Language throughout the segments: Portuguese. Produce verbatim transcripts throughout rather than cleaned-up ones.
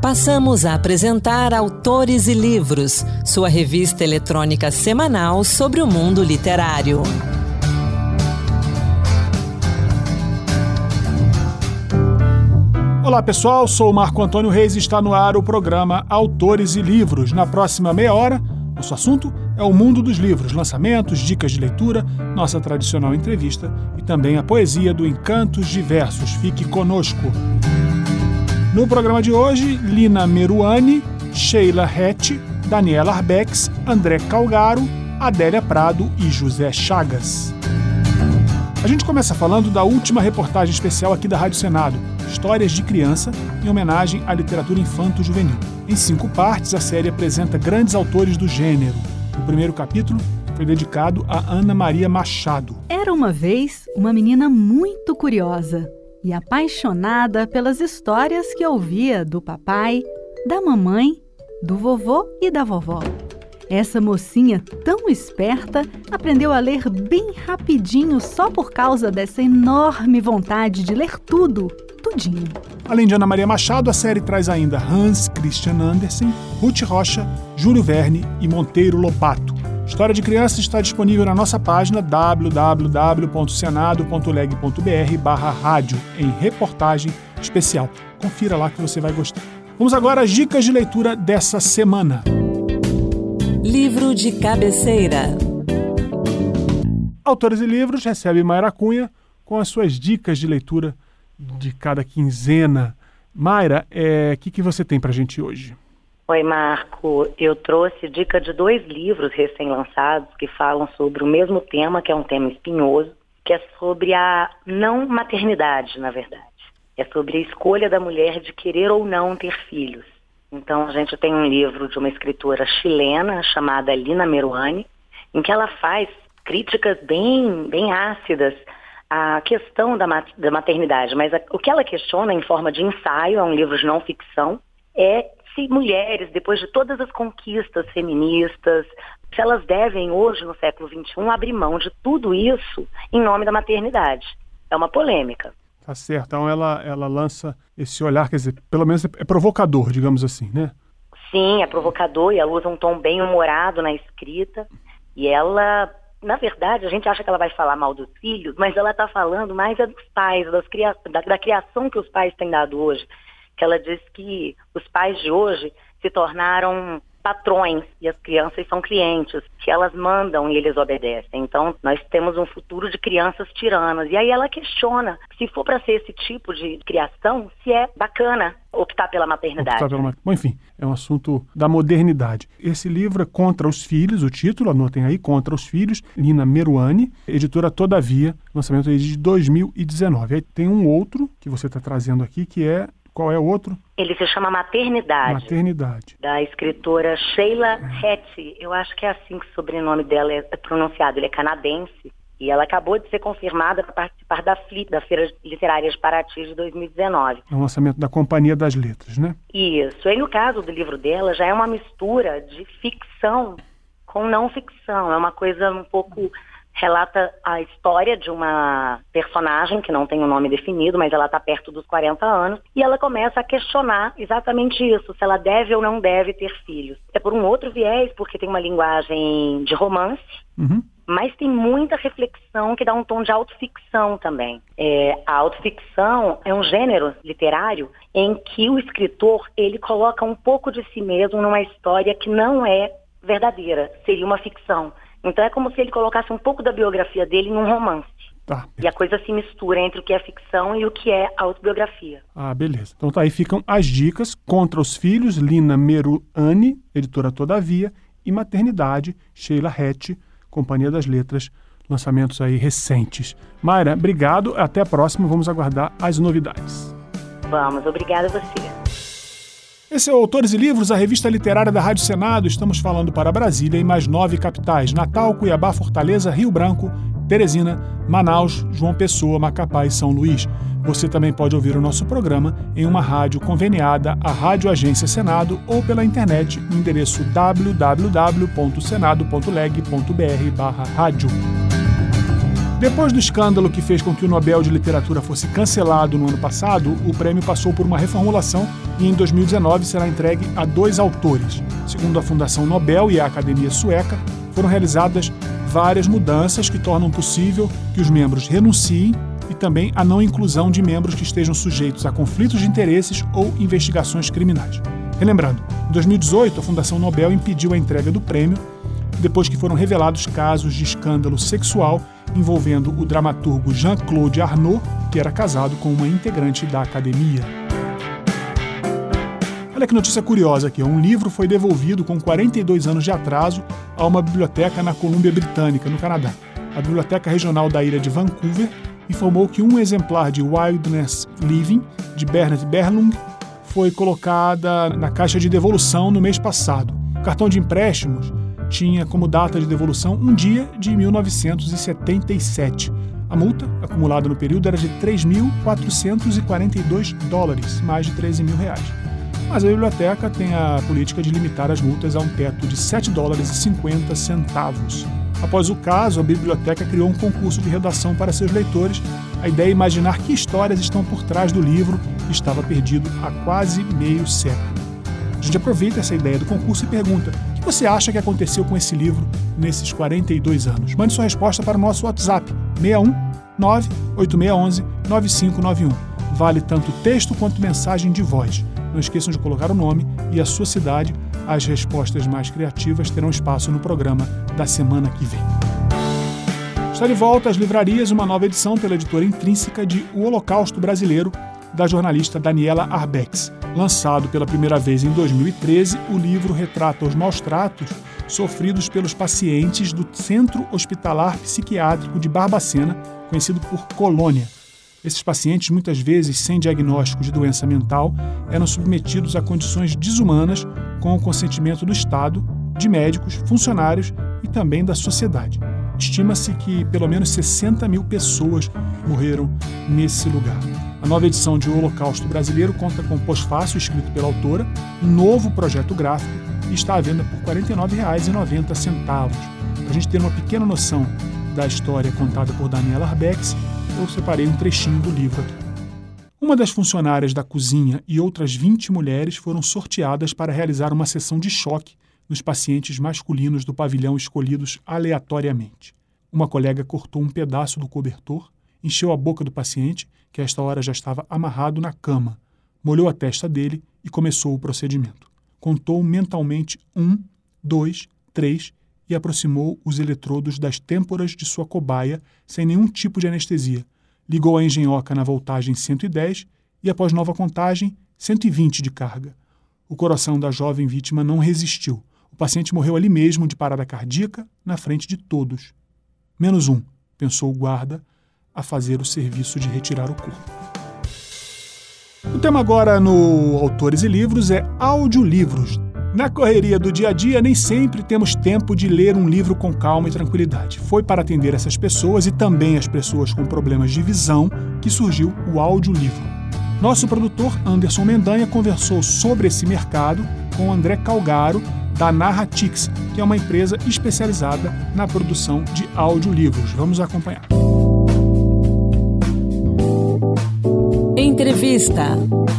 Passamos a apresentar Autores e Livros, sua revista eletrônica semanal sobre o mundo literário. Olá pessoal, sou o Marco Antônio Reis e está no ar o programa Autores e Livros. Na próxima meia hora, nosso assunto é o mundo dos livros, lançamentos, dicas de leitura, nossa tradicional entrevista e também a poesia do Encantos Diversos. Fique conosco. No programa de hoje, Lina Meruane, Sheila Hett, Daniela Arbex, André Calgaro, Adélia Prado e José Chagas. A gente começa falando da última reportagem especial aqui da Rádio Senado, Histórias de Criança, em homenagem à literatura infanto-juvenil. Em cinco partes, a série apresenta grandes autores do gênero. O primeiro capítulo foi dedicado a Ana Maria Machado. Era uma vez uma menina muito curiosa e apaixonada pelas histórias que ouvia do papai, da mamãe, do vovô e da vovó. Essa mocinha tão esperta aprendeu a ler bem rapidinho só por causa dessa enorme vontade de ler tudo, tudinho. Além de Ana Maria Machado, a série traz ainda Hans Christian Andersen, Ruth Rocha, Júlio Verne e Monteiro Lobato. História de Criança está disponível na nossa página w w w ponto senado ponto leg ponto b r barra rádio em reportagem especial. Confira lá que você vai gostar. Vamos agora às dicas de leitura dessa semana. Livro de cabeceira. Autores e Livros recebe Mayra Cunha com as suas dicas de leitura de cada quinzena. Mayra, o é, que, que você tem pra gente hoje? Oi, Marco. Eu trouxe dica de dois livros recém-lançados que falam sobre o mesmo tema, que é um tema espinhoso, que é sobre a não maternidade, na verdade. É sobre a escolha da mulher de querer ou não ter filhos. Então, a gente tem um livro de uma escritora chilena chamada Lina Meruane, em que ela faz críticas bem, bem ácidas à questão da, mat- da maternidade. Mas a, o que ela questiona em forma de ensaio, é um livro de não ficção, é se mulheres, depois de todas as conquistas feministas, se elas devem hoje, no século vinte e um, abrir mão de tudo isso em nome da maternidade. É uma polêmica. Tá certo, então ela, ela lança esse olhar, quer dizer, pelo menos é provocador, digamos assim, né? Sim, é provocador e ela usa um tom bem humorado na escrita. E ela, na verdade, a gente acha que ela vai falar mal dos filhos, mas ela está falando mais é dos pais, das cria- da, da criação que os pais têm dado hoje. Que ela diz que os pais de hoje se tornaram patrões e as crianças são clientes, que elas mandam e eles obedecem. Então, nós temos um futuro de crianças tiranas. E aí ela questiona, se for para ser esse tipo de criação, se é bacana optar pela maternidade. Optar pela... Bom, enfim, é um assunto da modernidade. Esse livro é Contra os Filhos, o título, anotem aí, Contra os Filhos, Lina Meruane, editora Todavia, lançamento aí de dois mil e dezenove. Aí tem um outro que você está trazendo aqui, que é... Qual é o outro? Ele se chama Maternidade. Maternidade. Da escritora Sheila Hett. Eu acho que é assim que o sobrenome dela é pronunciado. Ele é canadense. E ela acabou de ser confirmada para participar da F L I P, da Feira Literária de Paraty de dois mil e dezenove. É um lançamento da Companhia das Letras, né? Isso. E no caso do livro dela, já é uma mistura de ficção com não ficção. É uma coisa um pouco... Relata a história de uma personagem que não tem um nome definido, mas ela está perto dos quarenta anos, e ela começa a questionar exatamente isso, se ela deve ou não deve ter filhos. É por um outro viés, porque tem uma linguagem de romance, uhum. Mas tem muita reflexão que dá um tom de autoficção também. É, a autoficção é um gênero literário em que o escritor ele coloca um pouco de si mesmo numa história que não é verdadeira, seria uma ficção. Então é como se ele colocasse um pouco da biografia dele num romance. Tá. E a coisa se mistura entre o que é ficção e o que é autobiografia. Ah, beleza. Então tá, aí ficam as dicas. Contra os Filhos, Lina Meruane, editora Todavia, e Maternidade, Sheila Hett, Companhia das Letras, lançamentos aí recentes. Mayra, obrigado. Até a próxima. Vamos aguardar as novidades. Vamos. Obrigada a você. Esse é o Autores e Livros, a revista literária da Rádio Senado. Estamos falando para Brasília e mais nove capitais: Natal, Cuiabá, Fortaleza, Rio Branco, Teresina, Manaus, João Pessoa, Macapá e São Luís. Você também pode ouvir o nosso programa em uma rádio conveniada à Rádio Agência Senado ou pela internet no endereço w w w ponto senado ponto leg ponto b r barra rádio. Depois do escândalo que fez com que o Nobel de Literatura fosse cancelado no ano passado, o prêmio passou por uma reformulação e em dois mil e dezenove será entregue a dois autores. Segundo a Fundação Nobel e a Academia Sueca, foram realizadas várias mudanças que tornam possível que os membros renunciem e também a não inclusão de membros que estejam sujeitos a conflitos de interesses ou investigações criminais. Relembrando, em dois mil e dezoito, a Fundação Nobel impediu a entrega do prêmio depois que foram revelados casos de escândalo sexual envolvendo o dramaturgo Jean-Claude Arnault, que era casado com uma integrante da academia. Olha que notícia curiosa aqui. Um livro foi devolvido com quarenta e dois anos de atraso a uma biblioteca na Colômbia Britânica, no Canadá. A Biblioteca Regional da Ilha de Vancouver informou que um exemplar de Wilderness Living, de Bernard Berlung, foi colocada na caixa de devolução no mês passado. O cartão de empréstimos tinha como data de devolução um dia de mil novecentos e setenta e sete. A multa acumulada no período era de três mil quatrocentos e quarenta e dois dólares, mais de treze mil reais. Mas a biblioteca tem a política de limitar as multas a um teto de sete dólares e cinquenta centavos. Após o caso, a biblioteca criou um concurso de redação para seus leitores. A ideia é imaginar que histórias estão por trás do livro que estava perdido há quase meio século. A gente aproveita essa ideia do concurso e pergunta: o que você acha que aconteceu com esse livro nesses quarenta e dois anos? Mande sua resposta para o nosso WhatsApp, seis um nove oito seis um um nove cinco nove um. Vale tanto texto quanto mensagem de voz. Não esqueçam de colocar o nome e a sua cidade. As respostas mais criativas terão espaço no programa da semana que vem. Está de volta às livrarias uma nova edição pela editora Intrínseca de O Holocausto Brasileiro, da jornalista Daniela Arbex. Lançado pela primeira vez em dois mil e treze, o livro retrata os maus-tratos sofridos pelos pacientes do Centro Hospitalar Psiquiátrico de Barbacena, conhecido por Colônia. Esses pacientes, muitas vezes sem diagnóstico de doença mental, eram submetidos a condições desumanas com o consentimento do Estado, de médicos, funcionários e também da sociedade. Estima-se que pelo menos sessenta mil pessoas morreram nesse lugar. A nova edição de O Holocausto Brasileiro conta com pós-fácil escrito pela autora, um novo projeto gráfico e está à venda por quarenta e nove reais e noventa centavos. Para a gente ter uma pequena noção da história contada por Daniela Arbex, eu separei um trechinho do livro aqui. Uma das funcionárias da cozinha e outras vinte mulheres foram sorteadas para realizar uma sessão de choque nos pacientes masculinos do pavilhão escolhidos aleatoriamente. Uma colega cortou um pedaço do cobertor, encheu a boca do paciente, que a esta hora já estava amarrado na cama, molhou a testa dele e começou o procedimento. Contou mentalmente um, dois, três e aproximou os eletrodos das têmporas de sua cobaia sem nenhum tipo de anestesia. Ligou a engenhoca na voltagem cento e dez e, após nova contagem, cento e vinte de carga. O coração da jovem vítima não resistiu. O paciente morreu ali mesmo de parada cardíaca, na frente de todos. Menos um, pensou o guarda, a fazer o serviço de retirar o corpo. O tema agora no Autores e Livros é audiolivros. Na correria do dia a dia, nem sempre temos tempo de ler um livro com calma e tranquilidade. Foi para atender essas pessoas e também as pessoas com problemas de visão que surgiu o audiolivro. Nosso produtor, Anderson Mendanha, conversou sobre esse mercado com André Calgaro, da Narratix, que é uma empresa especializada na produção de audiolivros. Vamos acompanhar. Entrevista.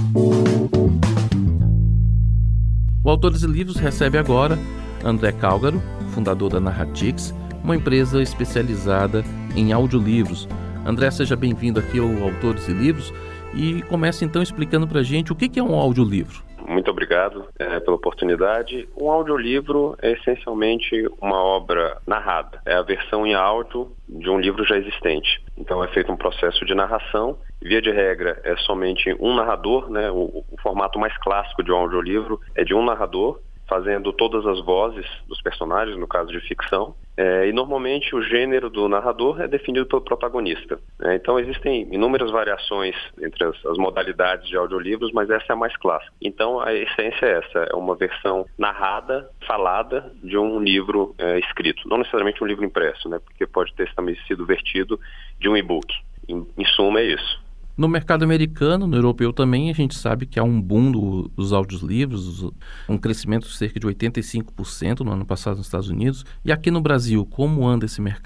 O Autores e Livros recebe agora André Calgaro, fundador da Narratix, uma empresa especializada em audiolivros. André, seja bem-vindo aqui ao Autores e Livros e comece então explicando para a gente o que é um audiolivro. Muito obrigado é, pela oportunidade. Um audiolivro é essencialmente uma obra narrada. É a versão em áudio de um livro já existente. Então é feito um processo de narração. Via de regra é somente um narrador, né? O, o formato mais clássico de um audiolivro é de um narrador, fazendo todas as vozes dos personagens, no caso de ficção, é, e normalmente o gênero do narrador é definido pelo protagonista. Né? Então existem inúmeras variações entre as, as modalidades de audiolivros, mas essa é a mais clássica. Então a essência é essa, é uma versão narrada, falada de um livro é, escrito, não necessariamente um livro impresso, né? Porque pode ter também sido vertido de um e-book. Em, em suma é isso. No mercado americano, no europeu também, a gente sabe que há um boom do, dos audiolivros, um crescimento de cerca de oitenta e cinco por cento no ano passado nos Estados Unidos. E aqui no Brasil, como anda esse mercado?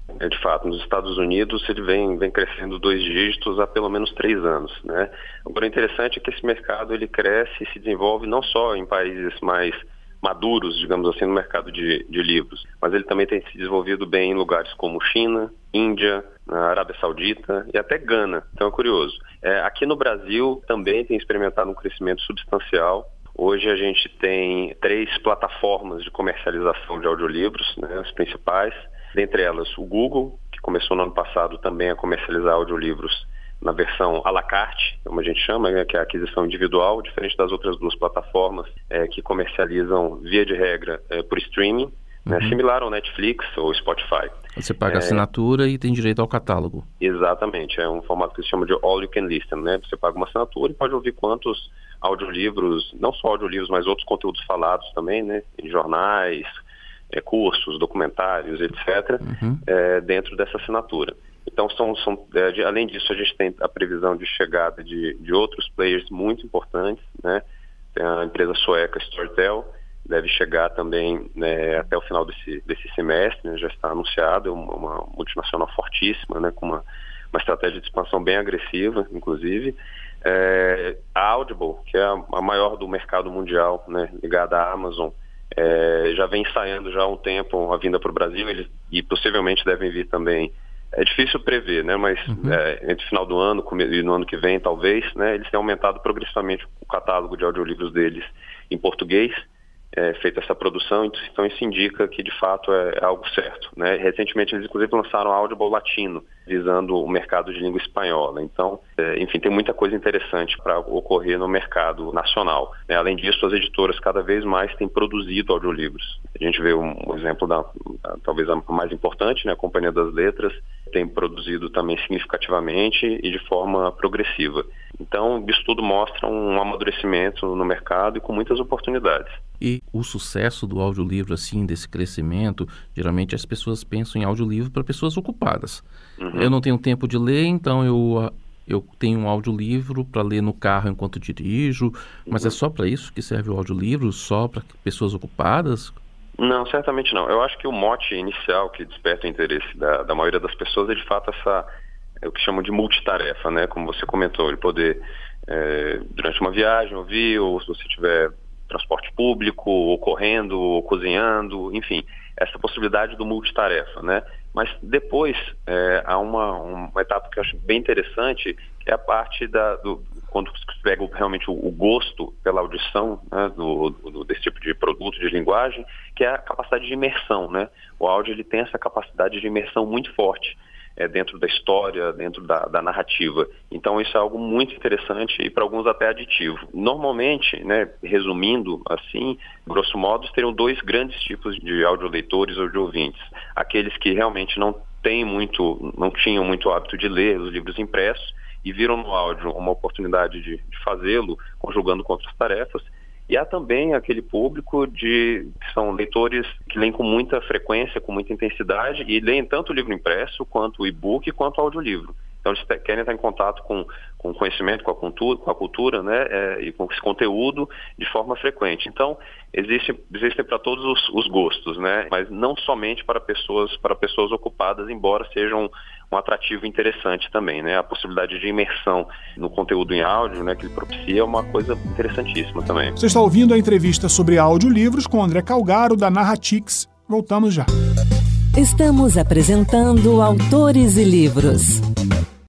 É, de fato, nos Estados Unidos ele vem, vem crescendo dois dígitos há pelo menos três anos, né? Agora, o interessante é que esse mercado ele cresce e se desenvolve não só em países mais maduros, digamos assim, no mercado de, de livros, mas ele também tem se desenvolvido bem em lugares como China, Índia, na Arábia Saudita e até Gana. Então é curioso. É, aqui no Brasil também tem experimentado um crescimento substancial. Hoje a gente tem três plataformas de comercialização de audiolivros, né, as principais. Dentre elas, o Google, que começou no ano passado também a comercializar audiolivros na versão à la carte, como a gente chama, né, que é a aquisição individual, diferente das outras duas plataformas é, que comercializam, via de regra, é, por streaming, uhum. né, similar ao Netflix ou Spotify. Você paga é, assinatura e tem direito ao catálogo. Exatamente, é um formato que se chama de All You Can Listen, né? Você paga uma assinatura e pode ouvir quantos audiolivros, não só audiolivros, mas outros conteúdos falados também, né, em jornais, é, cursos, documentários, etcétera, uhum. é, dentro dessa assinatura. Então, são, são, é, de, além disso, a gente tem a previsão de chegada de, de outros players muito importantes, né? Tem a empresa sueca Storytel, deve chegar também, né, até o final desse, desse semestre, né? Já está anunciado, é uma, uma multinacional fortíssima, né? Com uma, uma estratégia de expansão bem agressiva, inclusive. É, a Audible, que é a, a maior do mercado mundial, né, ligada à Amazon, é, já vem ensaiando já há um tempo a vinda para o Brasil, eles, e possivelmente devem vir também. É difícil prever, né? Mas uhum. é, entre o final do ano e no ano que vem, talvez, né? Eles têm aumentado progressivamente o catálogo de audiolivros deles em português, é, feita essa produção, então isso indica que de fato é algo certo, né? Recentemente eles inclusive lançaram Audible Latino, visando o mercado de língua espanhola. Então, é, enfim, tem muita coisa interessante para ocorrer no mercado nacional, né? Além disso, as editoras cada vez mais têm produzido audiolivros. A gente vê um, um exemplo da, da, talvez a mais importante, né? A Companhia das Letras tem produzido também significativamente e de forma progressiva. Então, isso tudo mostra um amadurecimento no mercado e com muitas oportunidades. E o sucesso do audiolivro, assim, desse crescimento, geralmente as pessoas pensam em audiolivro para pessoas ocupadas. Uhum. Eu não tenho tempo de ler, então eu, eu tenho um audiolivro para ler no carro enquanto dirijo, mas uhum. é só para isso que serve o audiolivro? Só para pessoas ocupadas? Não, certamente não. Eu acho que o mote inicial que desperta o interesse da, da maioria das pessoas é de fato essa, é o que chamam de multitarefa, né? Como você comentou, ele poder, é, durante uma viagem, ouvir, ou se você tiver transporte público, ou correndo, ou cozinhando, enfim, essa possibilidade do multitarefa, né? Mas depois é, há uma, uma etapa que eu acho bem interessante, que é a parte da, do, quando você pega realmente o, o gosto pela audição, né, do, do, desse tipo de produto, de linguagem, que é a capacidade de imersão, né? O áudio ele tem essa capacidade de imersão muito forte. É, dentro da história, dentro da, da narrativa. Então isso é algo muito interessante e para alguns até aditivo. Normalmente, né, resumindo assim, grosso modo, teriam dois grandes tipos de audioleitores ou de ouvintes. Aqueles que realmente não têm muito, não tinham muito hábito de ler os livros impressos e viram no áudio uma oportunidade de, de fazê-lo, conjugando com outras tarefas. E há também aquele público de, que são leitores que leem com muita frequência, com muita intensidade, e leem tanto o livro impresso, quanto o e-book, quanto o audiolivro. Então eles te, querem estar em contato com, com o conhecimento, com a cultura, com a cultura, né, é, e com esse conteúdo de forma frequente. Então, existe, existem para todos os, os gostos, né, mas não somente para pessoas, para pessoas ocupadas, embora sejam um atrativo interessante também, né? A possibilidade de imersão no conteúdo em áudio, né, que ele propicia, é uma coisa interessantíssima também. Você está ouvindo a entrevista sobre audiolivros com André Calgaro, da Narratix. Voltamos já. Estamos apresentando Autores e Livros.